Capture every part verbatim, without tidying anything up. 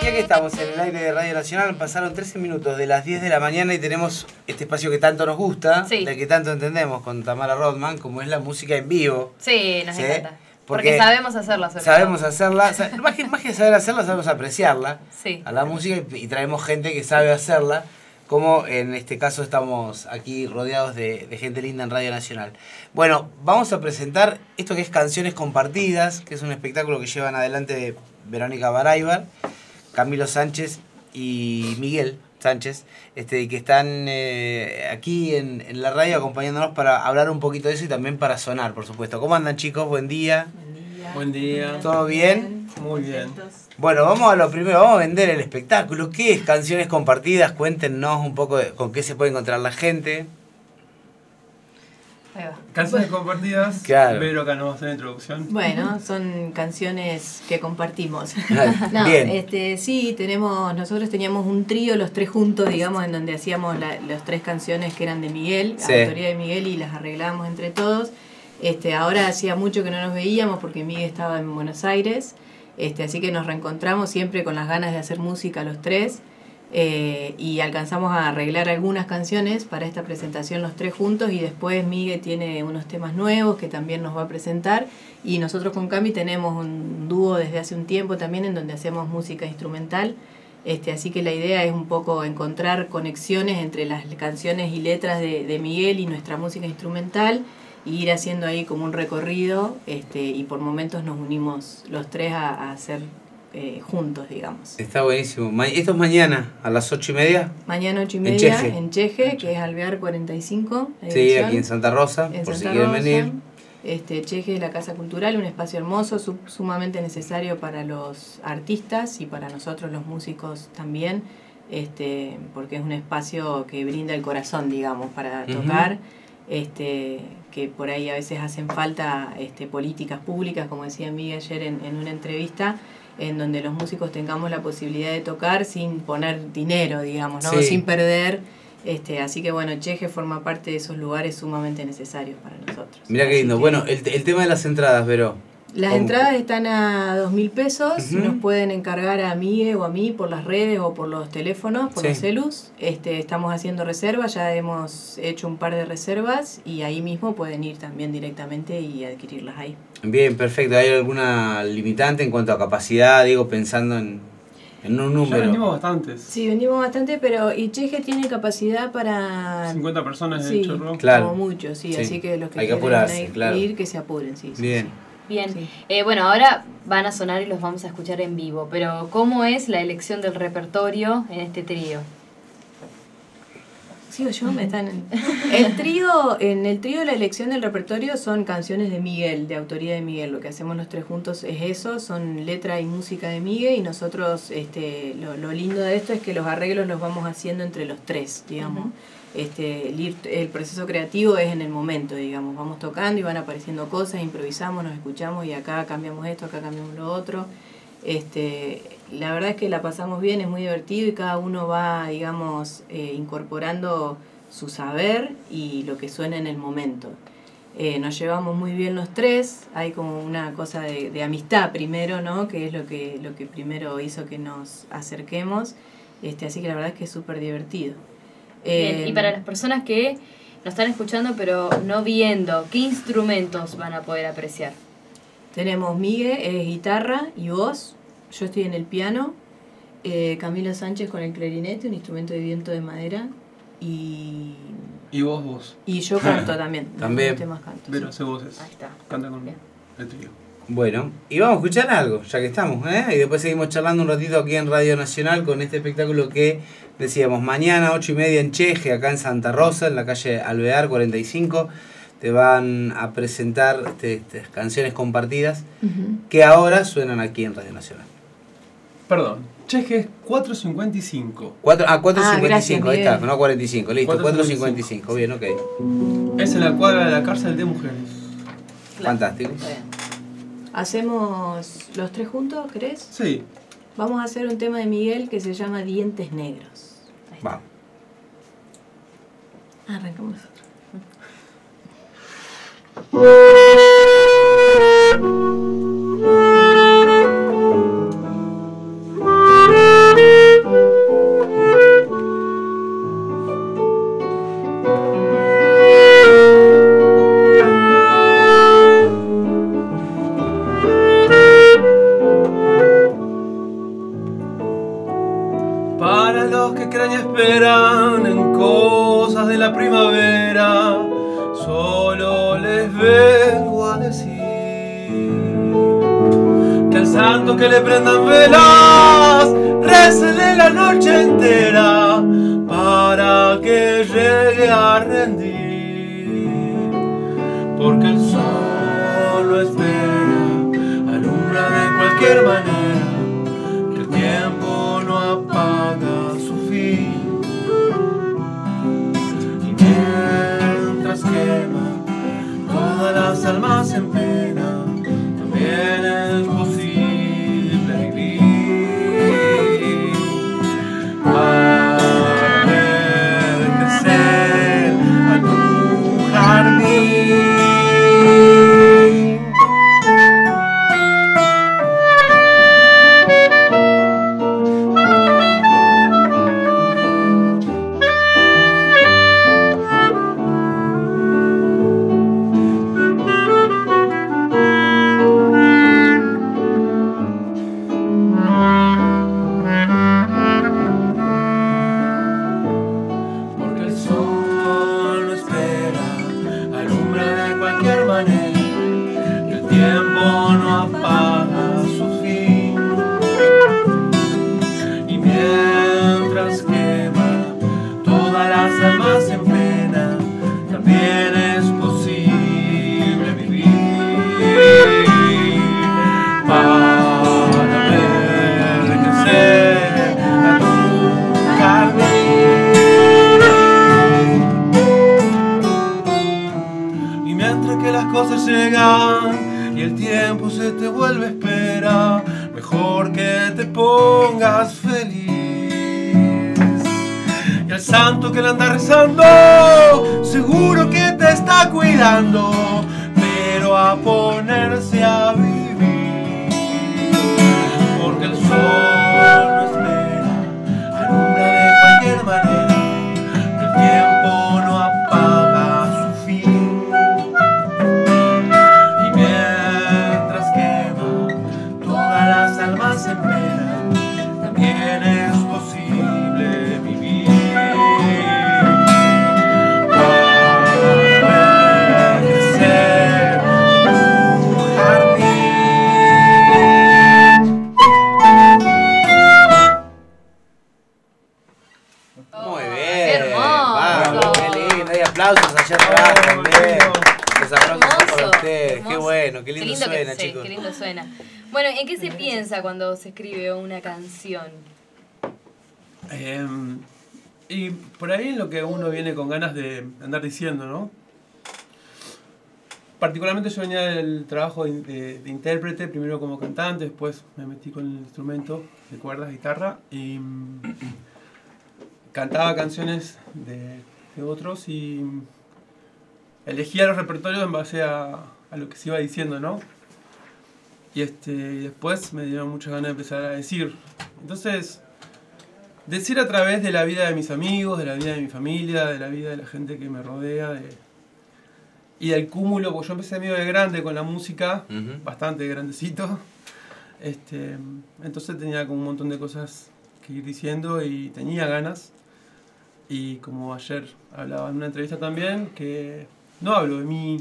decía que estamos en el aire de Radio Nacional, pasaron trece minutos de las diez de la mañana y tenemos este espacio que tanto nos gusta, sí. del que tanto entendemos con Tamara Rothman, como es la música en vivo. Sí, nos ¿sí? encanta. Porque, Porque sabemos hacerla. Sobre sabemos todo. hacerla, más que, más que saber hacerla, sabemos apreciarla sí. a la música y, y traemos gente que sabe hacerla, como en este caso estamos aquí rodeados de, de gente linda en Radio Nacional. Bueno, vamos a presentar esto que es Canciones Compartidas, que es un espectáculo que llevan adelante Verónica Baraybar, Camilo Sánchez y Miguel Sánchez, este, que están eh, aquí en, en la radio acompañándonos para hablar un poquito de eso y también para sonar, por supuesto. ¿Cómo andan, chicos? Buen día. Buen día. Buen día. ¿Todo bien? Muy bien. Bueno, vamos a lo primero, vamos a vender el espectáculo. ¿Qué es Canciones Compartidas? Cuéntenos un poco de, con qué se puede encontrar la gente. Ahí va. Canciones compartidas. Claro. Vero acá nos va a hacer la introducción. Bueno, son canciones que compartimos. Ah, no, bien. este, sí, tenemos, nosotros teníamos un trío, los tres juntos, digamos, en donde hacíamos la, las tres canciones que eran de Miguel, Sí. autoría de Miguel, y las arreglábamos entre todos. Este, ahora hacía mucho que no nos veíamos porque Miguel estaba en Buenos Aires, este, así que nos reencontramos siempre con las ganas de hacer música los tres. Eh, y alcanzamos a arreglar algunas canciones para esta presentación los tres juntos, y después Miguel tiene unos temas nuevos que también nos va a presentar, y nosotros con Cami tenemos un dúo desde hace un tiempo también en donde hacemos música instrumental, este, así que la idea es un poco encontrar conexiones entre las canciones y letras de, de Miguel y nuestra música instrumental, y ir haciendo ahí como un recorrido, este, y por momentos nos unimos los tres a, a hacer Eh, juntos, digamos. Está buenísimo. Ma- Esto es mañana, a las ocho y media. Mañana ocho y En media Cheje. en Cheje, que es Alvear cuarenta y cinco. la Sí, dirección, aquí en Santa Rosa, en por Santa si quieren Rosa. venir. Este, Cheje es la Casa Cultural, un espacio hermoso, su- sumamente necesario para los artistas y para nosotros los músicos también, este, porque es un espacio que brinda el corazón, digamos, para Ujú. tocar. Este, que por ahí a veces hacen falta este, políticas públicas, como decía Miguel ayer en, en una entrevista, en donde los músicos tengamos la posibilidad de tocar sin poner dinero, digamos, ¿no? Sí. Sin perder. Este, así que bueno, Cheje forma parte de esos lugares sumamente necesarios para nosotros. Mirá qué Así lindo. que Bueno, el, el tema de las entradas, Vero. las ¿Cómo? entradas están a dos mil pesos, Ujú. nos pueden encargar a Miguel o a mí por las redes o por los teléfonos, por Sí. los celus. Este, estamos haciendo reservas, ya hemos hecho un par de reservas, y ahí mismo pueden ir también directamente y adquirirlas ahí. Bien, perfecto. ¿Hay alguna limitante en cuanto a capacidad? Digo, pensando en, en un Ya número. vendimos bastantes. Sí, vendimos bastante, pero y Cheje tiene capacidad para cincuenta personas en sí, el chorro. Claro. como mucho, sí, Sí. así que los que Hay que quieran apurarse, ir, claro. ir, que se apuren, sí. sí, Bien. sí. Bien, Sí. eh, bueno, ahora van a sonar y los vamos a escuchar en vivo, pero ¿cómo es la elección del repertorio en este trío? Sigo yo, me están... El trío, en el trío la elección del repertorio son canciones de Miguel, de autoría de Miguel. Lo que hacemos los tres juntos es eso, son letra y música de Miguel, y nosotros, este, lo, lo lindo de esto es que los arreglos los vamos haciendo entre los tres, digamos. Ujú. Este, el, ir- el proceso creativo es en el momento, digamos, vamos tocando y van apareciendo cosas, improvisamos, nos escuchamos, y acá cambiamos esto, acá cambiamos lo otro. Este, la verdad es que la pasamos bien, es muy divertido, y cada uno va, digamos, eh, incorporando su saber y lo que suena en el momento. Eh, nos llevamos muy bien los tres, hay como una cosa de, de amistad primero, ¿no? Que es lo que, lo que primero hizo que nos acerquemos, este, así que la verdad es que es súper divertido. Bien, Eh, y para las personas que nos están escuchando pero no viendo, ¿qué instrumentos van a poder apreciar? Tenemos Miguel, es guitarra y voz, yo estoy en el piano, eh, Camilo Sánchez con el clarinete, un instrumento de viento de madera, y, Y vos, vos. y yo canto también. También. algunos temas canto, Vero, sí. hace voces. Ahí está. Canta con Bien. el trío. Bueno, y vamos a escuchar algo, ya que estamos, ¿eh? Y después seguimos charlando un ratito aquí en Radio Nacional con este espectáculo que decíamos mañana, ocho y media en Cheje, acá en Santa Rosa, en la calle Alvear cuarenta y cinco. Te van a presentar este, estas canciones compartidas Ujú. que ahora suenan aquí en Radio Nacional. Perdón, Cheje es cuatro cincuenta y cinco. Cuatro, ah, cuatro Ah, cincuenta y cinco, ahí gracias, está, no cuarenta y cinco, listo, cuatro cuatro cincuenta y cincuenta cinco, bien, ok. Es en la cuadra de la cárcel de mujeres. Claro. Fantástico. Está bien. Hacemos los tres juntos, ¿crees? Sí. Vamos a hacer un tema de Miguel que se llama Dientes Negros. Ahí está. Vamos. Arrancamos nosotros. Thank you. los que creen y esperan en cosas de la primavera, solo les vengo a decir que al santo que le prendan velas, récenle la noche entera para que llegue a rendir, porque el sol lo espera, alumbra de cualquier manera, que el tiempo no apaga su fin, y mientras quema todas las almas en pena, también es posible vivir para ver crecer a tu jardín. Y el tiempo se te vuelve espera, mejor que te pongas feliz. Y al santo que le anda rezando, seguro que te está cuidando, pero a ponerse a vivir, porque el sol no espera, alumbra de cualquier manera, que el tiempo no apaga su fin. En pena, también es posible vivir para crecer un jardín. Muy bien. ¡Qué hermoso! Vamos, qué lindo. Hay aplausos allá atrás Oh, también. lindo. Los aplausos son para Hermoso, ustedes. Qué hermoso. bueno, qué lindo, que- suena, sí, chicos. Qué lindo suena. Bueno, ¿en qué se piensa cuando se escribe una canción? Eh, y por ahí lo que uno viene con ganas de andar diciendo, ¿no? Particularmente yo venía del trabajo de, de- de intérprete, primero como cantante, después me metí con el instrumento de cuerdas, guitarra, y mm, cantaba canciones de, de otros y elegía los repertorios en base a, a lo que se iba diciendo, ¿no? Y este, después me dieron muchas ganas de empezar a decir. Entonces, decir a través de la vida de mis amigos, de la vida de mi familia, de la vida de la gente que me rodea, de, y del cúmulo, porque yo empecé medio de grande con la música, Ujú. bastante grandecito. Este, entonces tenía como un montón de cosas que ir diciendo y tenía ganas. Y como ayer hablaba en una entrevista también, que no hablo de mí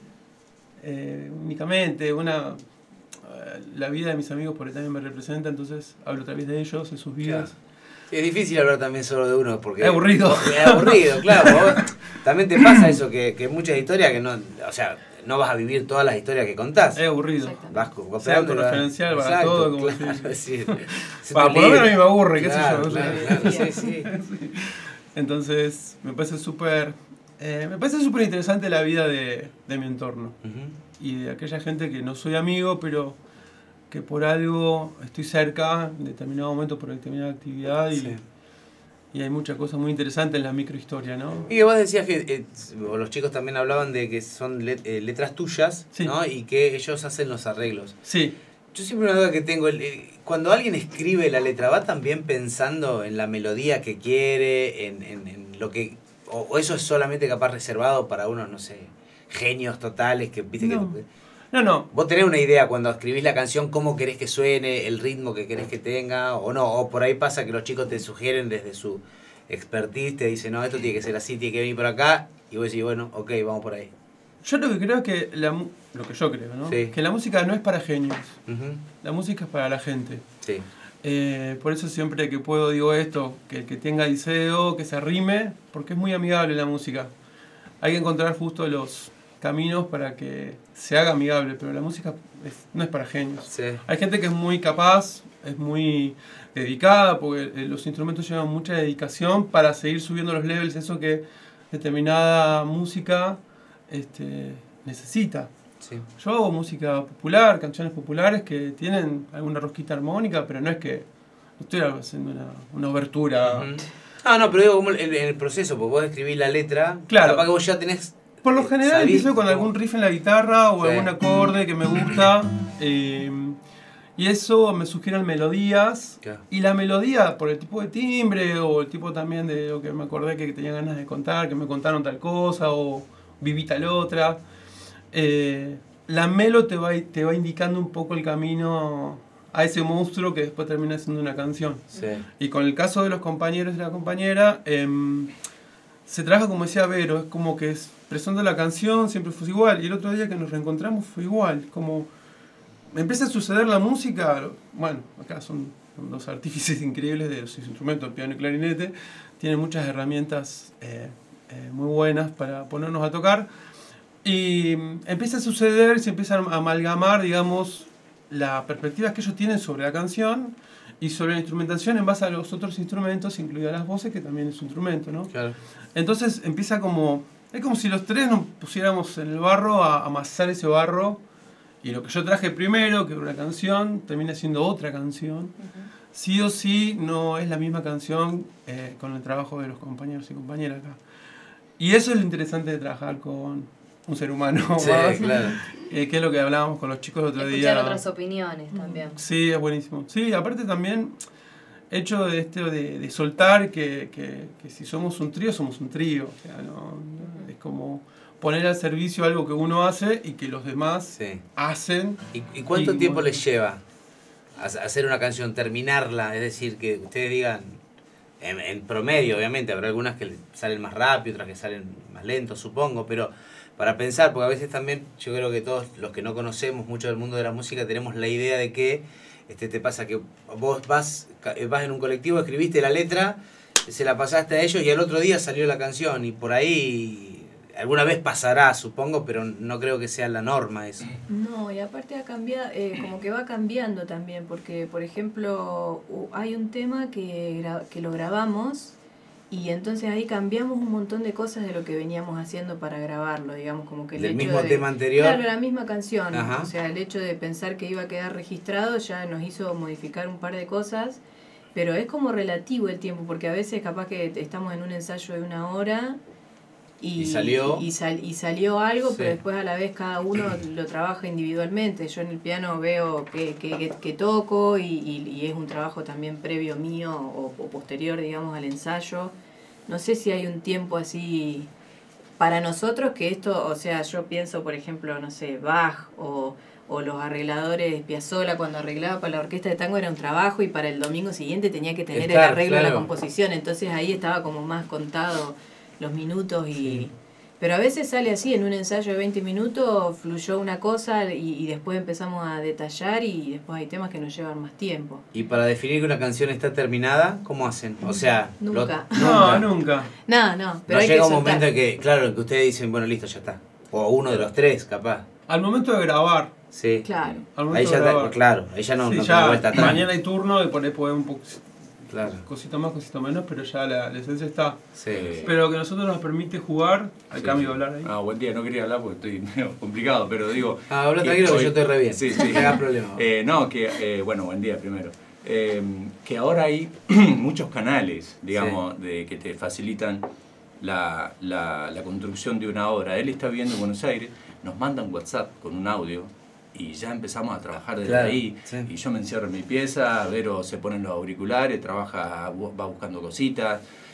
eh, únicamente, una... la vida de mis amigos porque también me representa, entonces hablo a través de ellos, de sus vidas. Claro. Sí, es difícil hablar también solo de uno porque... Es aburrido. Es aburrido, claro. Vos, también te pasa eso, que, que muchas historias que no... O sea, no vas a vivir todas las historias que contás. Es aburrido. Exactamente. Vas co- Sea copiando, autorreferencial para exacto, todo, como claro, se- es decir, se Va, te por lo menos a lee. mí me aburre, qué sé Claro, yo. claro, o sea. claro, sí, sí. Entonces, me parece súper... Eh, me parece súper interesante la vida de, de mi entorno. Ujú. Y de aquella gente que no soy amigo, pero que por algo estoy cerca en determinado momento por determinada actividad y, Sí. y hay muchas cosas muy interesantes en la microhistoria, ¿no? Y que vos decías que eh, o los chicos también hablaban de que son let- eh, letras tuyas, Sí. ¿no? Y que ellos hacen los arreglos. Sí, Yo siempre una duda que tengo, el- el- cuando alguien escribe la letra, ¿va también pensando en la melodía que quiere, en, en- en lo que... O, o eso es solamente capaz reservado para unos, no sé, genios totales que, viste, No. que... No, no. ¿Vos tenés una idea cuando escribís la canción cómo querés que suene, el ritmo que querés que tenga o no? O por ahí pasa que los chicos te sugieren desde su expertise, te dicen, no, esto tiene que ser así, tiene que venir por acá, y vos decís, bueno, ok, vamos por ahí. Yo lo que creo es que, la, lo que yo creo, ¿no? Sí. Que la música no es para genios, Uh-huh. la música es para la gente. Sí. Eh, por eso siempre que puedo digo esto, que el que tenga deseo, que se arrime, porque es muy amigable la música. Hay que encontrar justo los caminos para que se haga amigable, pero la música es, no es para genios. Sí. Hay gente que es muy capaz, es muy dedicada, porque eh, los instrumentos llevan mucha dedicación para seguir subiendo los levels, eso que determinada música este, necesita. Sí. Yo hago música popular, canciones populares que tienen alguna rosquita armónica, pero no es que no estoy haciendo una, una obertura. Uh-huh. Ah, no, pero digo como en, en el proceso, porque vos escribís la letra, Claro. capaz que vos ya tenés... Por lo general sabés empiezo con cómo- algún riff en la guitarra o Sí. algún acorde que me gusta. eh, y eso me sugieren melodías. Claro. Y la melodía, por el tipo de timbre o el tipo también de lo que me acordé que tenía ganas de contar, que me contaron tal cosa o viví tal otra. Eh, la melo te va, te va indicando un poco el camino a ese monstruo que después termina siendo una canción. Sí. Y con el caso de los compañeros y la compañera, eh, se trabaja como decía Vero, es como que es presentando la canción, siempre fue igual. Y el otro día que nos reencontramos fue igual. Como empieza a suceder la música, bueno, acá son dos artífices increíbles de los instrumentos, el piano y el clarinete, tienen muchas herramientas eh, eh, muy buenas para ponernos a tocar. Y empieza a suceder, se empiezan a amalgamar, digamos, las perspectivas que ellos tienen sobre la canción y sobre la instrumentación en base a los otros instrumentos, incluidas las voces, que también es un instrumento, ¿no? Claro. Entonces empieza como... Es como si los tres nos pusiéramos en el barro a amasar ese barro y lo que yo traje primero, que era una canción, termina siendo otra canción. Ujú. Sí o sí no es la misma canción eh, con el trabajo de los compañeros y compañeras acá. Y eso es lo interesante de trabajar con un ser humano Sí, más, claro. eh, que es lo que hablábamos con los chicos el otro Escuchar día. otras opiniones también. Sí, es buenísimo. Sí, aparte también hecho de este de, de soltar que, que, que si somos un trío, somos un trío. O sea, no, no- es como poner al servicio algo que uno hace y que los demás Sí. hacen. ¿Y, y cuánto Y, tiempo bueno. les lleva a- a hacer una canción, terminarla? Es decir, que ustedes digan, en, en promedio, obviamente, habrá algunas que salen más rápido, otras que salen más lento, supongo, pero para pensar, porque a veces también yo creo que todos los que no conocemos mucho del mundo de la música tenemos la idea de que este, te pasa que vos vas, ca- vas en un colectivo, escribiste la letra, se la pasaste a ellos y al otro día salió la canción y por ahí alguna vez pasará, supongo, pero no creo que sea la norma eso. No, y aparte ha cambiado, eh, como que va cambiando también, porque por ejemplo u- hay un tema que, gra- que lo grabamos y entonces ahí cambiamos un montón de cosas de lo que veníamos haciendo para grabarlo, digamos, como que el Del hecho mismo de- tema anterior. Claro, la misma canción, Ajá. o sea, el hecho de pensar que iba a quedar registrado ya nos hizo modificar un par de cosas, pero es como relativo el tiempo, porque a veces capaz que estamos en un ensayo de una hora y, Y salió. y, sal- y salió algo, Sí. pero después a la vez cada uno lo trabaja individualmente. Yo en el piano veo que, que, que, que toco y, y, y es un trabajo también previo mío o, o posterior, digamos, al ensayo. No sé si hay un tiempo así para nosotros que esto, o sea, yo pienso, por ejemplo, no sé, Bach o, o los arregladores Piazzolla cuando arreglaba para la orquesta de tango era un trabajo y para el domingo siguiente tenía que tener Estar, el arreglo de claro. la composición, entonces ahí estaba como más contado los minutos y... Sí. Pero a veces sale así, en un ensayo de veinte minutos fluyó una cosa y, y después empezamos a detallar y después hay temas que nos llevan más tiempo. Y para definir que una canción está terminada, ¿cómo hacen? O sea, lo- Nunca. No, nunca. No, no, pero no hay llega que un soltar. momento en que, claro, que ustedes dicen, bueno, listo, ya está. O uno de los tres, capaz. Al momento de grabar, Sí. Claro. al Ahí momento ya de está, grabar. claro, ahí ya no, Sí, no ya tiene vuelta atrás. mañana hay turno y por ahí puede un poco, Claro, cosita más, cosita menos, pero ya la, la esencia está. sí. Pero que a nosotros nos permite jugar, al Sí, cambio sí. de hablar ahí. Ah, buen día, no quería hablar porque estoy medio complicado, pero digo... Ah, habla que tranquilo que hoy- yo estoy re bien. Sí, sí. No hagas problema. Eh, no, que, eh, bueno, buen día primero. Eh, que ahora hay muchos canales, digamos, de, que te facilitan la, la, la construcción de una obra. Él está viviendo en Buenos Aires, nos manda un WhatsApp con un audio y ya empezamos a trabajar desde Claro, ahí. sí. Y yo me encierro en mi pieza, Vero se pone los auriculares, trabaja, bu- va buscando cositas.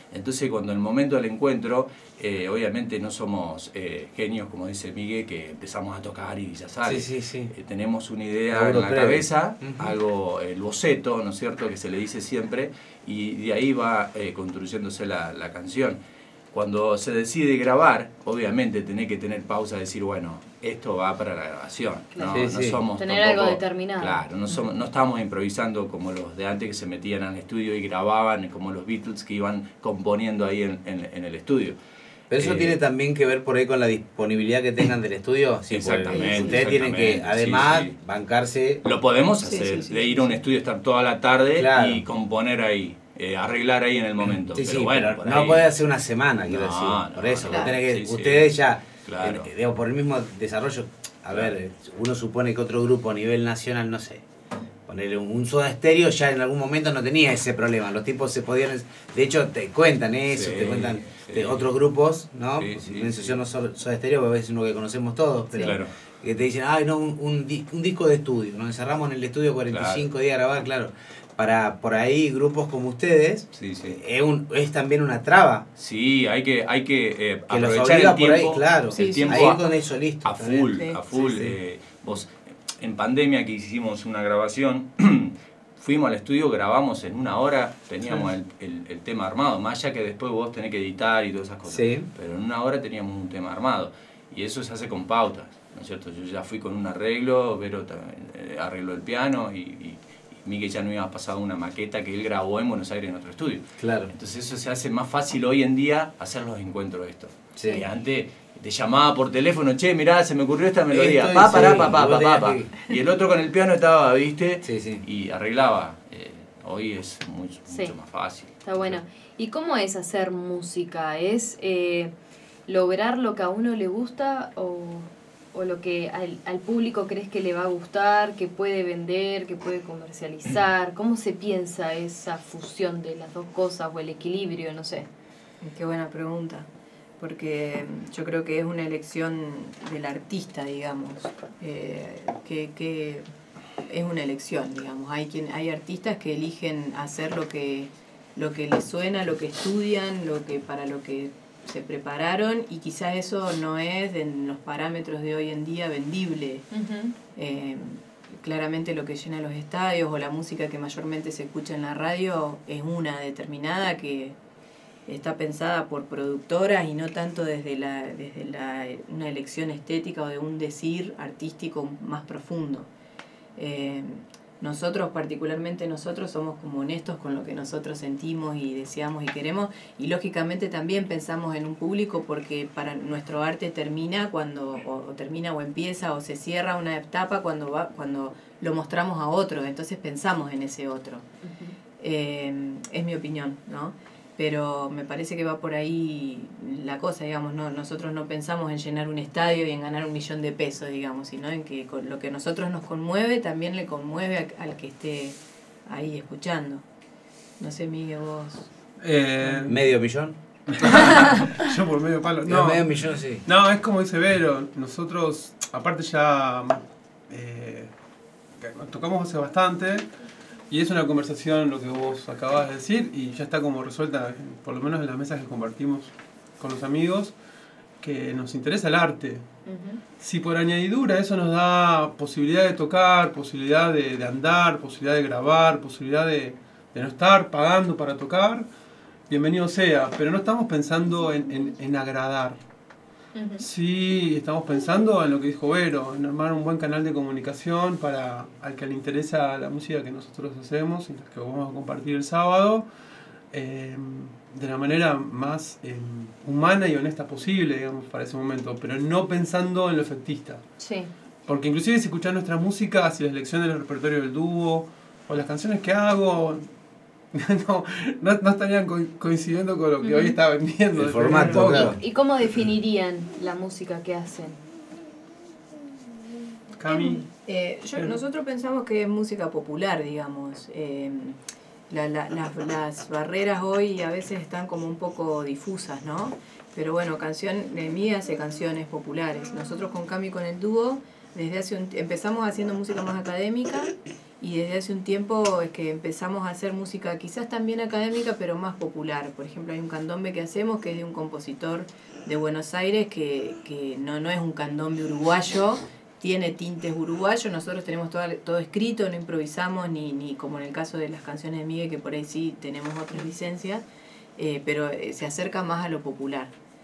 Entonces cuando en el momento del encuentro, eh, obviamente no somos eh, genios, como dice Miguel, que empezamos a tocar y ya sabes. Sí, sí, sí. Eh, tenemos una idea Algo en la previo. cabeza, Uh-huh. algo, el boceto, ¿no es cierto?, que se le dice siempre, y de ahí va eh, construyéndose la, la canción. Cuando se decide grabar, obviamente tenés que tener pausa y decir, bueno, esto va para la grabación. No, Sí, no sí. somos Tener tampoco- algo determinado. Claro, no, somos, no estamos improvisando como los de antes que se metían al estudio y grababan, como los Beatles que iban componiendo ahí en, en, en el estudio. Pero eso Eh, tiene también que ver por ahí con la disponibilidad que tengan del estudio. Sí, porque Exactamente, ustedes tienen que, exactamente, además, sí, sí. bancarse. Lo podemos Sí, hacer, sí, sí, de sí, ir a un sí. estudio, estar toda la tarde Claro. y componer ahí, eh, arreglar ahí en el momento. Sí, pero sí, bueno, pero por no ahí- puede hacer una semana, quiero No, decir. no, Por eso, claro. vos tenés que, Sí, sí. ustedes ya, Claro. eh, digo, por el mismo desarrollo, a Claro. ver, uno supone que otro grupo a nivel nacional, no sé, ponerle un, un Soda Stereo ya en algún momento no tenía ese problema. Los tipos se podían, de hecho te cuentan eso, Sí, te cuentan sí. de otros grupos, ¿no? Sí, sí, Menciono sí. Soda Soda Stereo, porque es uno que conocemos todos, pero Claro. que te dicen, ay, no, un, un, di- un disco de estudio, nos encerramos en el estudio cuarenta y cinco días a grabar, claro. Para por ahí grupos como ustedes, Sí, sí. es, un, es también una traba. Sí, hay que, hay que eh, Que los aprovechar obliga el por ahí, tiempo, claro. Sí, el sí. tiempo Ahí a, con eso listo. a está bien. full, Sí, a full. sí, sí. eh, vos, en pandemia que hicimos una grabación, fuimos al estudio, grabamos en una hora, teníamos el, el, el tema armado, más allá que después vos tenés que editar y todas esas cosas. Sí. Pero en una hora teníamos un tema armado. Y eso se hace con pautas, ¿no es cierto? Yo ya fui con un arreglo, Vero también, eh, arregló el piano y, y, y Miguel ya no iba a pasar una maqueta que él grabó en Buenos Aires en otro estudio. Claro. Entonces eso se hace más fácil hoy en día hacer los encuentros estos. Sí. Que antes te llamaba por teléfono, che, mirá, se me ocurrió esta melodía, Esto y pa, pará, sí, pa, pa, y vos pa, pa, tenías pa. Y el otro con el piano estaba, ¿viste? Sí, sí. Y arreglaba. Eh, hoy es mucho, Sí. mucho más fácil. Está bueno. ¿Y cómo es hacer música? ¿Es eh, lograr lo que a uno le gusta o, o lo que al, al público crees que le va a gustar, que puede vender, que puede comercializar? ¿Cómo se piensa esa fusión de las dos cosas o el equilibrio? No sé. Qué buena pregunta, porque yo creo que es una elección del artista, digamos, eh, que, que es una elección, digamos. Hay quien, hay artistas que eligen hacer lo que, lo que les suena, lo que estudian, lo que para lo que se prepararon, y quizás eso no es en los parámetros de hoy en día vendible. Eh, claramente lo que llena los estadios o la música que mayormente se escucha en la radio es una determinada que está pensada por productoras y no tanto desde la desde la una elección estética o de un decir artístico más profundo. Eh, nosotros, particularmente nosotros, somos como honestos con lo que nosotros sentimos y deseamos y queremos, y lógicamente también pensamos en un público, porque para nuestro arte termina cuando o, o termina o empieza o se cierra una etapa cuando va cuando lo mostramos a otros, entonces pensamos en ese otro. Eh, es mi opinión, ¿no? Pero me parece que va por ahí la cosa, digamos, no, nosotros no pensamos en llenar un estadio y en ganar un millón de pesos, digamos, sino en que con lo que a nosotros nos conmueve también le conmueve a, al que esté ahí escuchando. No sé, Miguel, vos. Eh, ¿Medio millón? yo por medio palo. No, No, medio millón, sí. no, es como dice Vero, nosotros, aparte ya eh, tocamos hace bastante, y es una conversación lo que vos acabas de decir, y ya está como resuelta, por lo menos en las mesas que compartimos con los amigos, que nos interesa el arte. Si por añadidura eso nos da posibilidad de tocar, posibilidad de, de andar, posibilidad de grabar, posibilidad de, de no estar pagando para tocar, bienvenido sea, pero no estamos pensando en, en, en agradar. Sí, estamos pensando en lo que dijo Vero, en armar un buen canal de comunicación para al que le interesa la música que nosotros hacemos y la que vamos a compartir el sábado, eh, de la manera más eh, humana y honesta posible, digamos, para ese momento, pero no pensando en lo efectista. Sí. Porque inclusive si escuchás nuestra música, si la selección del repertorio del dúo, o las canciones que hago, no, no, no estarían co- coincidiendo con lo que Ujú. hoy está vendiendo. El formato, Todo. claro. ¿Y cómo definirían la música que hacen? Cami, Eh, yo, nosotros pensamos que es música popular, digamos. Eh, la, la, las, las barreras hoy a veces están como un poco difusas, ¿no? Pero bueno, canción, eh, Mía hace canciones populares. Nosotros con Cami, con el dúo, desde hace un, empezamos haciendo música más académica y desde hace un tiempo es que empezamos a hacer música quizás también académica, pero más popular. Por ejemplo, hay un candombe que hacemos que es de un compositor de Buenos Aires que, que no, no es un candombe uruguayo, tiene tintes uruguayos, nosotros tenemos todo, todo escrito, no improvisamos, ni, ni como en el caso de las canciones de Miguel, que por ahí sí tenemos otras licencias, eh, pero se acerca más a lo popular.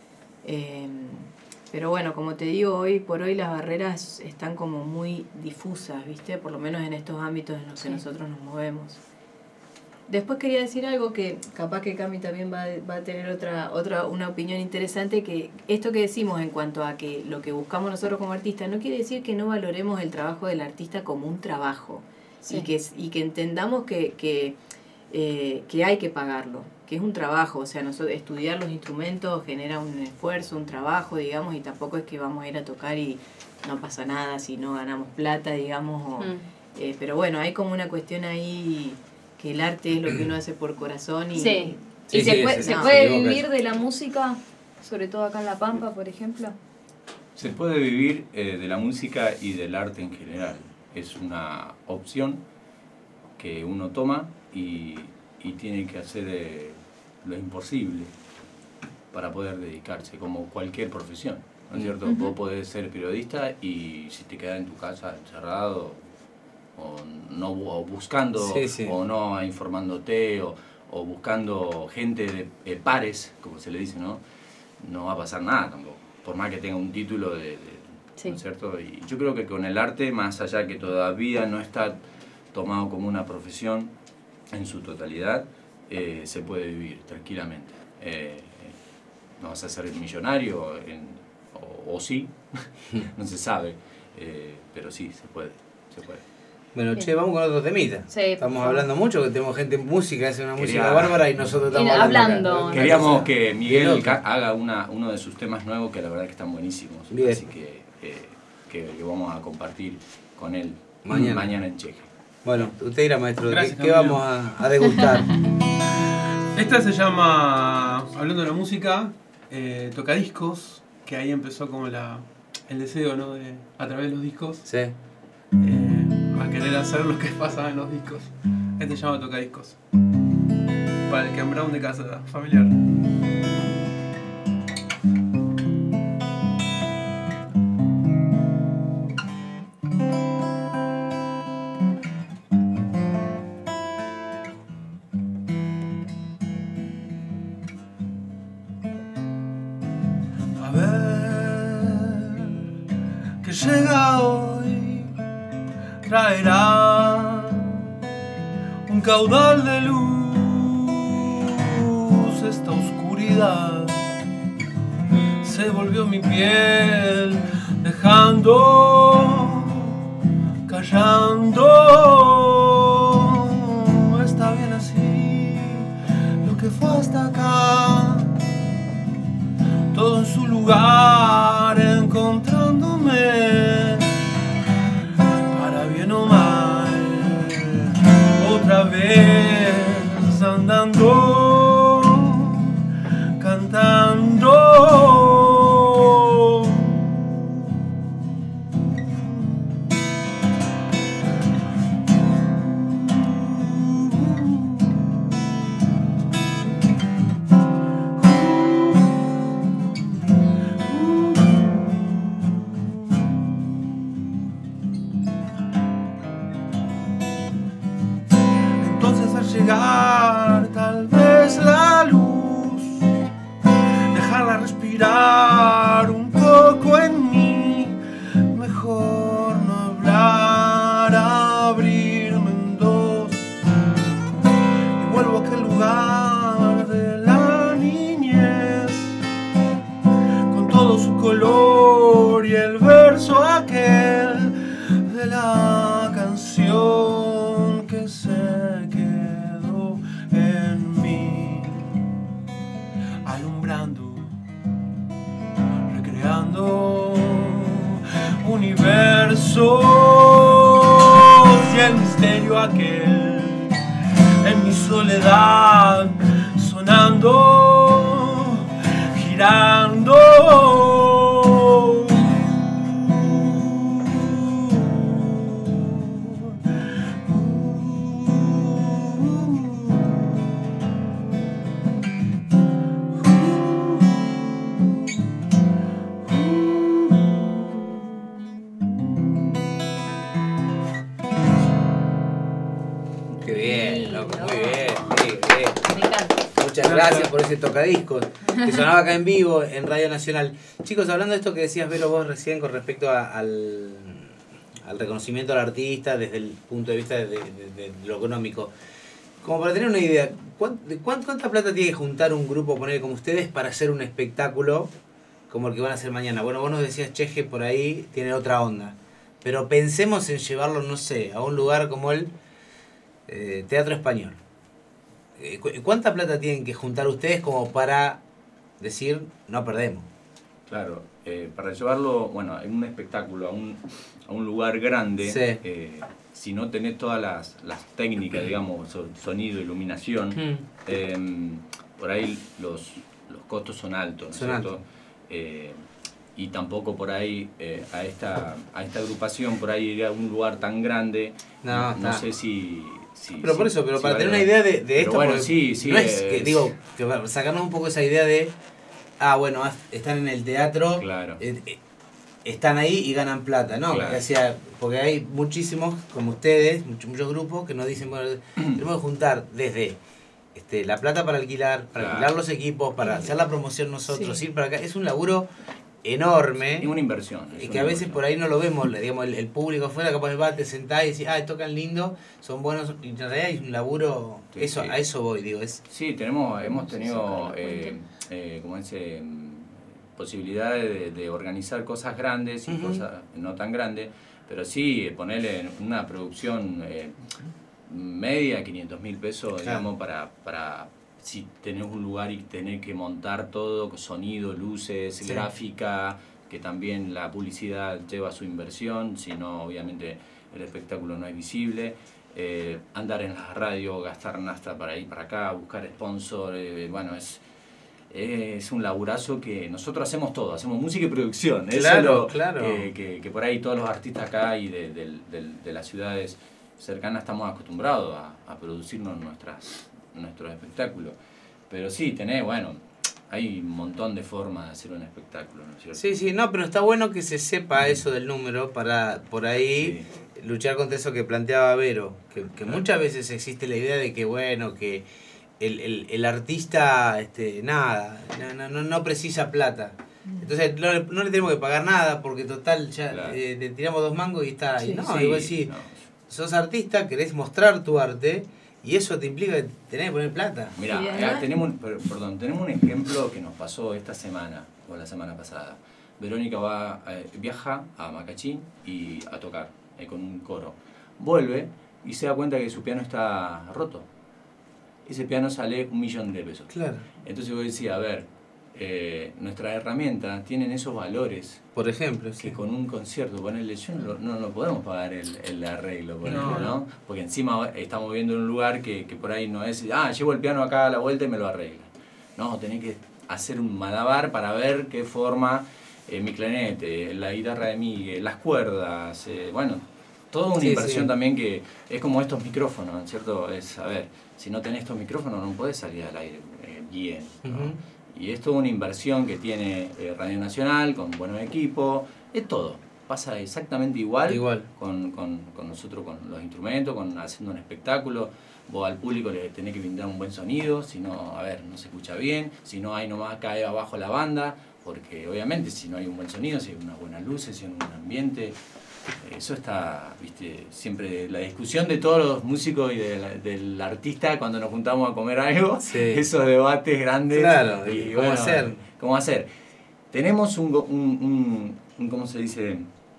Eh, pero bueno, como te digo, hoy por hoy las barreras están como muy difusas, ¿viste? Por lo menos en estos ámbitos en los que sí. nosotros nos movemos. Después quería decir algo que capaz que Cami también va, va a tener otra, otra una opinión interesante, que esto que decimos en cuanto a que lo que buscamos nosotros como artistas no quiere decir que no valoremos el trabajo del artista como un trabajo, sí. y, que, y que entendamos que, que, eh, que hay que pagarlo, que es un trabajo, o sea, nosotros, estudiar los instrumentos genera un esfuerzo, un trabajo, digamos, y tampoco es que vamos a ir a tocar y no pasa nada si no ganamos plata, digamos, o, mm. eh, pero bueno, hay como una cuestión ahí que el arte es lo que uno hace por corazón y... Sí, sí ¿y sí, se puede, sí, se no, puede sí, vivir de la música, sobre todo acá en La Pampa, por ejemplo? Se puede vivir eh, de la música y del arte en general. Es una opción que uno toma y, y tiene que hacer eh, lo imposible para poder dedicarse, como cualquier profesión, ¿no es cierto? Uh-huh. Vos podés ser periodista y si te quedás en tu casa encerrado o no o buscando sí, sí. o no informándote o, o buscando gente de, de pares, como se le dice, ¿no? No va a pasar nada tampoco, por más que tenga un título de, de sí. ¿no es cierto? Y yo creo que con el arte, más allá que todavía no está tomado como una profesión en su totalidad, eh, se puede vivir tranquilamente. Eh, no vas a ser millonario en, o, o sí, no se sabe, eh, pero sí, se puede, se puede. Bueno, che, vamos con otro temita. Sí, estamos hablando mucho, que tenemos gente en música, hace una Quería, música bárbara y nosotros estamos hablando. hablando acá. Queríamos que Miguel haga una, uno de sus temas nuevos que la verdad que están buenísimos. Bien. Así que, eh, que, que vamos a compartir con él mañana, mañana en Cheje. Bueno, usted dirá, maestro, Gracias, ¿qué, ¿qué vamos a, a degustar? Esta se llama, hablando de la música, eh, Tocadiscos, que ahí empezó como la, el deseo, ¿no? De, a través de los discos. Sí. Eh, a querer hacer lo que pasaba en los discos. Este se llama Tocadiscos. Para el Ken Brown de casa familiar. A ver, que llega hoy, traerá un caudal de luz. Esta oscuridad se volvió mi piel, dejando, callando. Está bien así, lo que fue hasta acá, todo en su lugar, encontrándome, para bien o mal, otra vez andando, cantando. Llegar tal vez la luz, dejarla respirar un poco en mí, mejor no hablar, abrirme en dos y vuelvo a aquel lugar de la niñez, con todo su color y el verso aquel de la canción que se recreando universos y el misterio aquel en mi soledad sonando, girando. Qué bien, loco, muy Lindo. bien, bien, bien. Me encanta. Muchas gracias por ese tocadiscos que sonaba acá en vivo en Radio Nacional. Chicos, hablando de esto que decías, Vero, vos recién con respecto a- al, al reconocimiento al artista desde el punto de vista de, de- de lo económico, como para tener una idea, ¿cuán- de cuán- ¿cuánta plata tiene que juntar un grupo, poner como ustedes, para hacer un espectáculo como el que van a hacer mañana? Bueno, vos nos decías, Cheje, por ahí tiene otra onda, pero pensemos en llevarlo, no sé, a un lugar como el eh, Teatro Español. Eh, cu- ¿Cuánta plata tienen que juntar ustedes como para decir no perdemos? Claro, eh, para llevarlo, bueno, en un espectáculo a un, a un lugar grande, Sí. eh, si no tenés todas las, las técnicas, digamos, so- sonido, iluminación, Mm. eh, por ahí los, los costos son altos, ¿no es Son cierto? altos. Eh, y tampoco por ahí eh, a esta a esta agrupación, por ahí ir a un lugar tan grande, No, no, no está. sé si... si- Pero por si- eso, pero si para vale tener una la- idea de, de Pero esto, bueno, porque sí, sí, no es que, es- digo, que va- sacarnos un poco esa idea de, ah, bueno, ah, están en el teatro, Claro. eh, eh, están ahí y ganan plata, ¿no? Claro. Porque, o sea, porque hay muchísimos, como ustedes, muchos, muchos grupos que nos dicen, bueno, tenemos que juntar desde este, la plata para alquilar, para Claro. alquilar los equipos, para hacer la promoción nosotros, Sí. ir para acá. Es un laburo enorme. Es una inversión. es Y una que a veces inversión. por ahí no lo vemos, le- digamos, el, el público afuera capaz va, te sentás y decís, ah, tocan lindo, son buenos, y en realidad es un laburo, Sí, eso, sí. a eso voy, digo, es... Sí, tenemos, hemos Sacar tenido la eh, cuenta. eh, como ese, posibilidades de, de organizar cosas grandes y Ujú. cosas no tan grandes, pero sí ponerle en una producción eh, media, quinientos mil pesos, Claro. digamos, para, para si tenés un lugar y tener que montar todo, sonido, luces, Sí. gráfica, que también la publicidad lleva su inversión, si no, obviamente el espectáculo no es visible. Eh, andar en la radio, gastar nafta para ir para acá, buscar sponsor, eh, bueno, es, es un laburazo que nosotros hacemos todo, hacemos música y producción. Eso Claro, es lo claro. Que, que, que por ahí todos los artistas acá y de, de, de, de las ciudades cercanas estamos acostumbrados a, a producirnos nuestras, nuestros espectáculos. Pero sí, tenés, bueno, hay un montón de formas de hacer un espectáculo, ¿no es cierto? Sí, sí, no, pero está bueno que se sepa eso del número para por ahí Sí. luchar contra eso que planteaba Vero, que, que Claro. muchas veces existe la idea de que, bueno, que el, el, el artista, este, nada, no, no, no precisa plata. Entonces no, le- no le tenemos que pagar nada porque total ya Claro. eh, le tiramos dos mangos y está ahí. Sí, No, Sí, igual sí, no. sos artista, querés mostrar tu arte y eso te implica que tenés que poner plata. Mira, Y además- tenemos, un- per- perdón, tenemos un ejemplo que nos pasó esta semana, o la semana pasada. Verónica va, eh, viaja a Macachín y a tocar eh, con un coro. Vuelve y se da cuenta que su piano está roto. Ese piano sale un millón de pesos. Claro. Entonces yo decía, a ver, eh, nuestras herramientas tienen esos valores Por ejemplo, que sí. con un concierto, ponerle, yo no, lo- no, no podemos pagar el, el arreglo, por ejemplo, No. ¿no? Porque encima estamos viendo un lugar que, que por ahí no es, ah, llevo el piano acá a la vuelta y me lo arregla. No, tenés que hacer un malabar para ver qué forma eh, mi clarinete, la guitarra de Miguel, las cuerdas, eh, bueno, toda una Sí, inversión sí. también que es como estos micrófonos, ¿cierto? Es, a ver, si no tenés estos micrófonos no podés salir al aire eh, bien, ¿no? Ujú. Y es toda una inversión que tiene eh, Radio Nacional con buenos equipos, es todo. Pasa exactamente igual, Igual. Con, con, con nosotros, con los instrumentos, con haciendo un espectáculo. Vos al público le tenés que brindar un buen sonido, si no, a ver, no se escucha bien, si no hay nomás cae abajo la banda, porque obviamente si no hay un buen sonido, si hay unas buenas luces, si hay un buen ambiente, eso está, viste, siempre la discusión de todos los músicos y de la- del artista cuando nos juntamos a comer algo, Sí. esos debates grandes. Claro, y cómo hacer. ¿Cómo hacer? Tenemos un, go- un, un, un- ¿cómo se dice?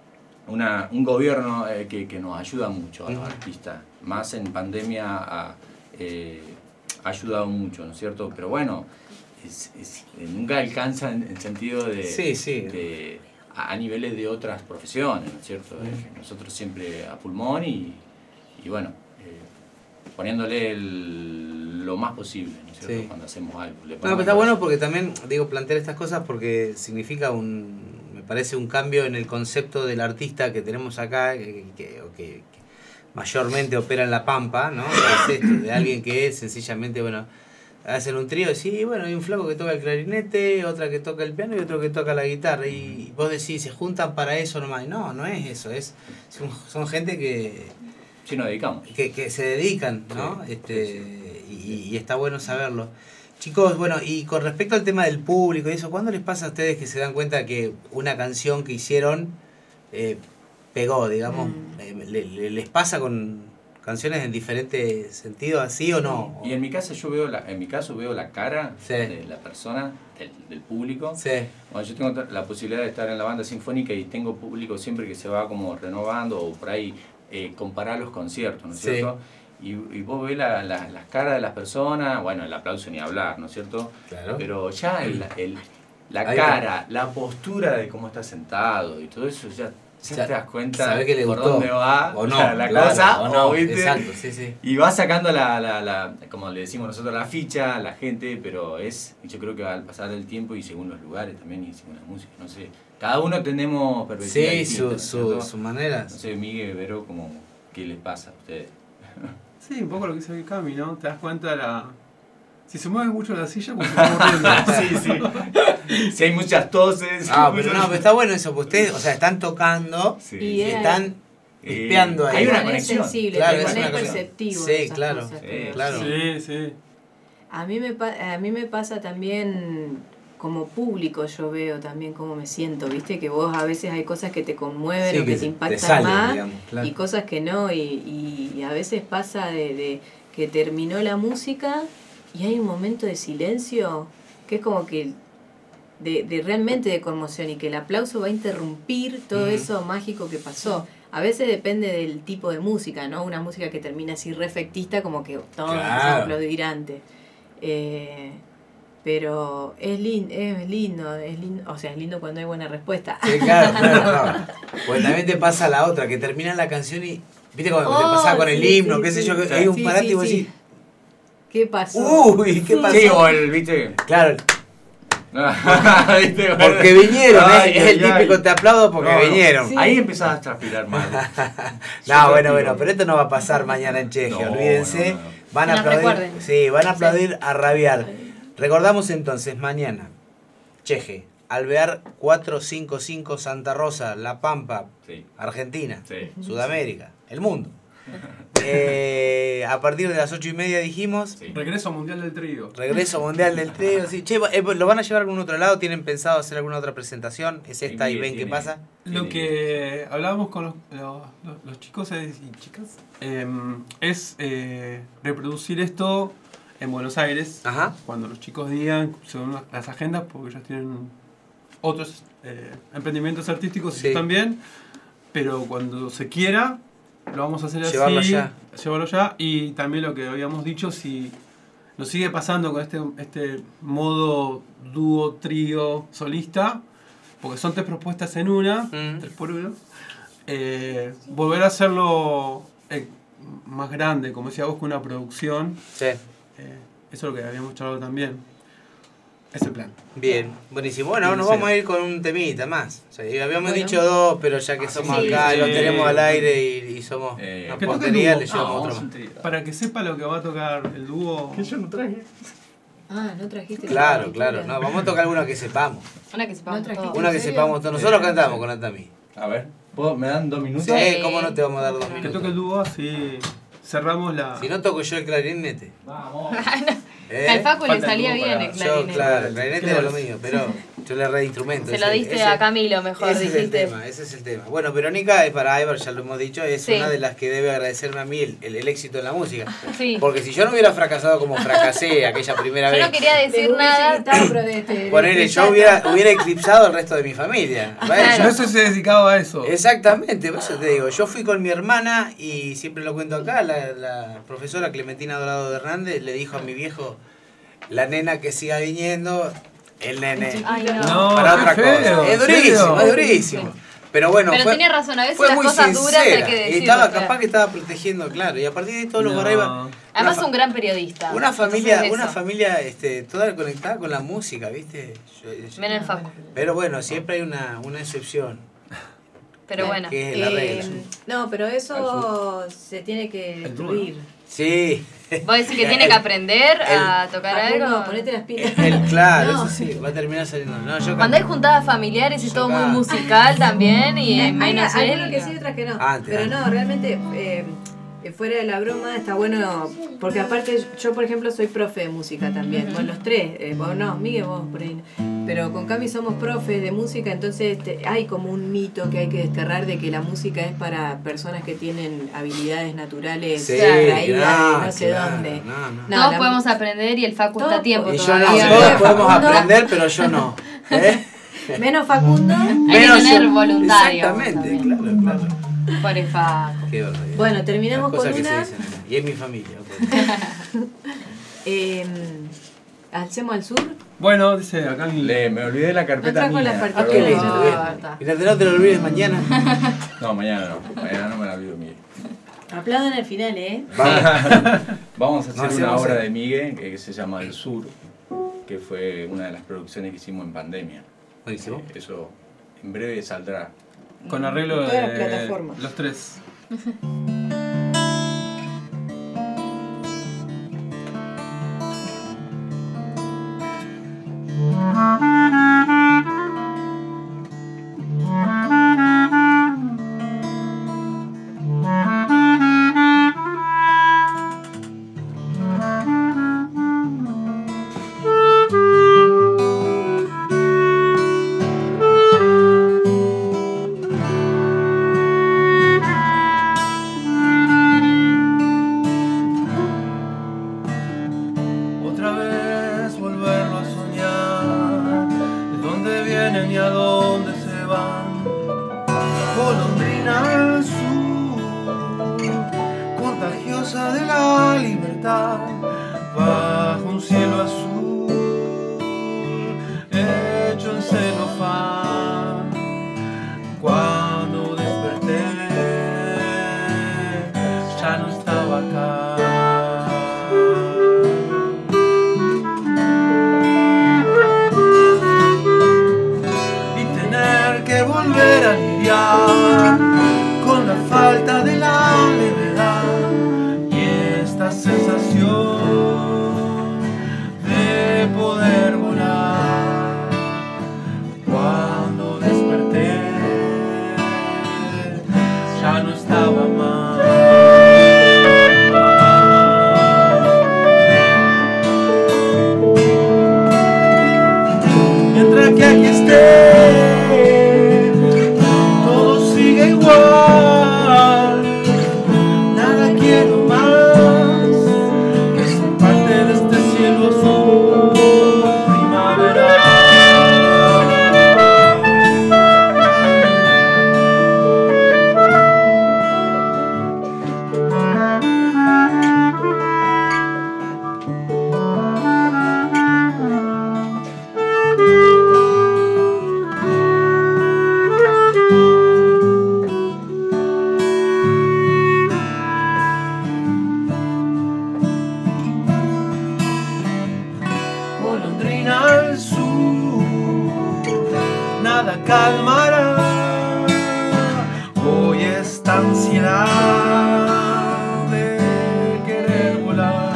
Una, un gobierno eh, que, que nos ayuda mucho a los Ujú. artistas, más en pandemia ha, eh, ha ayudado mucho, ¿no es cierto? Pero bueno, es- es- eh, nunca alcanza en el sentido de, Sí, sí. de- a, a niveles de otras profesiones, ¿no es cierto? Eh, Nosotros siempre a pulmón y, y bueno, eh, poniéndole el- lo más posible, ¿no es cierto? Sí. Cuando hacemos algo. Le No, ponemos pero está corazón. bueno porque también, digo, plantear estas cosas porque significa un, me parece un cambio en el concepto del artista que tenemos acá, que, que- o que- que mayormente opera en La Pampa, ¿no? Que es esto, de alguien que es sencillamente, bueno, hacen un trío, sí, bueno, hay un flaco que toca el clarinete, otra que toca el piano y otro que toca la guitarra. Y vos decís, se juntan para eso nomás. Y no, no es eso, es son, son gente que, Sí, nos dedicamos. que, que se dedican, ¿no? Sí, este, sí, y, y está bueno saberlo. Chicos, bueno, y con respecto al tema del público y eso, ¿cuándo les pasa a ustedes que se dan cuenta que una canción que hicieron eh, pegó, digamos? Mm. Eh, le- le- ¿Les pasa con canciones en diferentes sentidos, así o no? Y en mi caso yo veo la, en mi caso veo la cara Sí. de la persona, del, del público. Sí, Bueno, yo tengo la posibilidad de estar en la banda sinfónica y tengo público siempre que se va como renovando o por ahí eh, comparar los conciertos, ¿no es Sí. cierto? Y, y vos ves la, la- las caras de las personas, bueno, el aplauso ni hablar, ¿no es cierto? claro. Pero ya el, el- la Ahí va. cara, la postura de cómo está sentado y todo eso, ya, ya Sa- te das cuenta sabe que le por gustó, dónde va o no, la, la claro, cosa, o no, ¿viste? exacto, sí, sí. Y va sacando la, la, la, como le decimos nosotros, la ficha a la gente, pero es, y yo creo que al pasar el tiempo y según los lugares también y según la música, no sé, cada uno tenemos perspectivas Sí, distintas, su, ¿no es su, cierto? su manera. No sé, Miguel, Vero, como, ¿qué les pasa a ustedes? Sí, un poco lo que dice Cami, ¿no? Te das cuenta de la... Si se mueve mucho la silla, pues se está moviendo. sí, sí. Si hay muchas toses. Ah, pero no, pero está bueno eso, porque ustedes, o sea, están tocando Sí. Y y es- están Eh, espiando ahí. hay una Te pones conexión. sensible, Claro, te es pones una conexión. perceptivo. Sí, de esas claro, cosas, sí, creo. claro. Sí, sí. A mí me pa- a mí me pasa también como público, yo veo también cómo me siento, ¿viste? Que vos a veces hay cosas que te conmueven Sí, o que, que te impactan salen, más digamos, claro. y cosas que no, y, y, y a veces pasa de, de que terminó la música y hay un momento de silencio que es como que de, de realmente de conmoción y que el aplauso va a interrumpir todo Ujú. eso mágico que pasó. A veces depende del tipo de música, ¿no? Una música que termina así refectista, como que todos Claro. empezamos a aplaudir antes. Eh, pero es, lin, es lindo, es lindo, o sea, es lindo cuando hay buena respuesta. Sí, claro, claro, claro. Pues también te pasa la otra, que termina la canción y. ¿Viste cómo te Oh, pasaba con el sí, himno? sí, ¿Qué sé sí. yo? Que hay un Sí, parate sí, y vos sí. decís. ¿Qué pasó? Uy, ¿qué pasó? Sí, o el, viste. Claro, ¿Viste? porque vinieron, Ay, ¿eh? Es el ay, ay. típico te aplaudo porque No, no. vinieron. Sí. Ahí empezás a transpirar mal. No, bueno, bueno, pero esto no va a pasar mañana en Chegia, No, olvídense. no, no. Van a Que nos aplaudir. recuerden. Sí, van a aplaudir a rabiar. Recordamos entonces, mañana, Cheje, Alvear cuatrocientos cincuenta y cinco, Santa Rosa, La Pampa, Sí, Argentina, sí. Sudamérica, el mundo. Eh, a partir de las ocho y media dijimos, Sí. Regreso Mundial del Trío. regreso mundial del trío. Sí. Che, eh, ¿lo van a llevar a algún otro lado? ¿Tienen pensado hacer alguna otra presentación? ¿Es esta y Tiene- ven qué tiene- pasa? Lo que hablábamos con los, los, los- los chicos es- y chicas eh, es eh, reproducir esto en Buenos Aires. Ajá. Cuando los chicos digan, según las- las agendas, porque ellos tienen otros eh, emprendimientos artísticos y Sí. yo también, pero cuando se quiera, lo vamos a hacer así. Llevarlo allá. Llevarlo allá. Y también lo que habíamos dicho, si nos sigue pasando con este, este modo dúo, trío, solista, porque son tres propuestas en una, Mm. tres por uno, eh, volver a hacerlo eh, más grande, como decía vos, con una producción. Sí. Eh, eso es lo que habíamos charlado también. Es el plan. Bien, buenísimo. Bueno, Bien, nos sí. vamos a ir con un temita más. O sea, habíamos Bueno. dicho dos, pero ya que somos sí, acá y sí. lo tenemos al aire y, y somos Eh, una que toque portería, el le dúo. llevamos No, otro vamos más. a un Para que sepa lo que va a tocar el dúo. no traje. Ah, no trajiste. Claro, la claro. partitura? No, vamos a tocar alguna que sepamos. Una que sepamos No trajiste. todos. Una que ¿En serio? sepamos todos. Nosotros Sí, cantamos sí. con Atami. A ver, ¿puedo- ¿me dan dos minutos? Sí, Sí. ¿cómo no te vamos a dar dos Que Que minutos? toque el dúo, así cerramos la. Si no toco yo el clarinete. Vamos. ¿Eh? Al Facu le Falta el salía dúo bien para- el Yo, clarinete. claro, el clarinete ¿Qué era lo más? mío, pero yo le re instrumento. Se lo ese- diste ese- a Camilo, mejor Ese es el dijiste. tema, ese es el tema. Bueno, Verónica es para Iber, ya lo hemos dicho, es Sí. una de las que debe agradecerme a mí el, el- el éxito en la música. Sí. Porque si yo no hubiera fracasado como fracasé aquella primera Yo vez, no quería Le decir hubiese nada. quitado, pero de- de- ponele, de- yo hubiera, hubiera eclipsado al resto de mi familia. ¿vale? Claro. No Yo- sé si se dedicaba a eso. Exactamente, por eso te digo, yo fui con mi hermana y siempre lo cuento acá, la, la profesora Clementina Dorado de Hernández le dijo a mi viejo, la nena que siga viniendo, el nene. Ay, no. No, para qué otra feo, cosa. Es ¿en durísimo, serio? es durísimo. Pero bueno, Pero fue, tenía razón, a veces fue las muy cosas duras hay sincera. que Y decirlo. estaba claro. capaz que estaba protegiendo, claro. Y a partir de ahí todo lo No. por arriba. Además una un gran periodista. Una familia, Entonces, una eso. familia este, toda conectada con la música, ¿viste? Yo- yo- Ven el Facu. pero bueno, siempre hay una, una excepción. Pero bueno. Que es la Eh, regla. no, pero eso se tiene que El dúo, destruir. Sí. Vos decís que tiene que aprender a tocar Facundo, algo. ponete las pilas. El, claro, No. eso sí, va a terminar saliendo. No, yo Cuando hay juntadas familiares es todo muy Acá. musical también y Hay menos hay él. algunos que sí, otras que no. Antes, Pero antes. no, realmente eh, Eh, fuera de la broma está bueno, porque aparte yo por ejemplo soy profe de música también, bueno los tres, eh, vos no, Miguel vos por ahí, pero con Cami somos profes de música, entonces te, hay como un mito que hay que desterrar de que la música es para personas que tienen habilidades naturales Sí, traídas claro, de no sé claro, dónde. no, no. No, Todos la- podemos aprender y el Facu está a Todos tiempo Y yo no, todavía. todos Sí. podemos Facundo. aprender, pero yo no. ¿Eh? Menos Facundo. Hay que Menos tener yo. voluntarios Exactamente, también. claro, claro. Por el Facu. Qué barbaridad. Bueno, terminamos Las cosas con que una. se dicen acá. Y es mi familia. ok. Eh, Alcemos al sur. Bueno, dice acá en Le, me olvidé la carpeta No trajo mía. la partida. Ah, qué perdón. lindo, bien. Corta. Y no te, no te lo olvides mañana. No, mañana no. Mañana no me la olvido, Miguel. Aplaudan al final, ¿eh? Vamos. Vamos a No, hacer hacemos una obra el- de Miguel que, que se llama El Sur, que fue una de las producciones que hicimos en pandemia. Buenísimo. Eh, Eso en breve saldrá. con arreglo Todas las de plataformas. los tres. Otra vez volverlo a soñar, de dónde vienen y a dónde se van. Golondrina al sur, contagiosa de la libertad, bajo un cielo azul, hecho en celofán. Cuando desperté, ya no estaba acá. Y tener que volver a lidiar con la falta de la levedad y esta sensación de poder volar. Cuando desperté, ya no estaba más. Mientras que aquí esté, todo sigue igual. Nada quiero más que ser parte de este cielo azul primaveral. Golondrina al sur, nada calmará hoy esta ansiedad de querer volar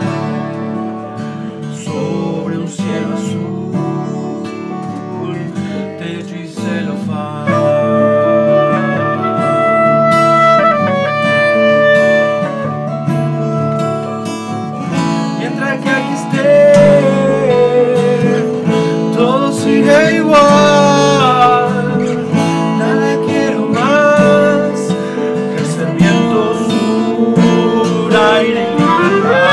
sobre un cielo azul, techo y celofán. Mientras que aquí esté, todo sigue igual. Nada quiero más que ser viento, sur, aire y libertad.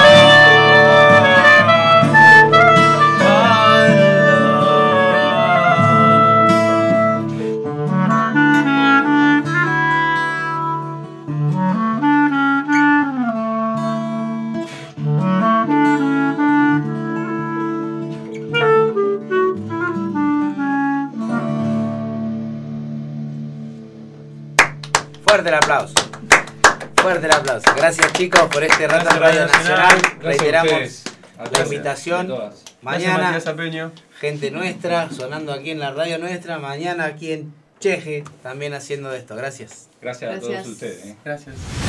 Fuerte el aplauso. Fuerte el aplauso. Gracias chicos por este rato en Gracias, Radio Radio Nacional. Nacional. Gracias a Reiteramos ustedes. la Gracias. invitación. De todas. Mañana, Gracias, Matías Apeño. gente nuestra, sonando aquí en la radio nuestra. Mañana aquí en Cheje, también haciendo esto. Gracias. Gracias a Gracias. todos ustedes. ¿eh? Gracias.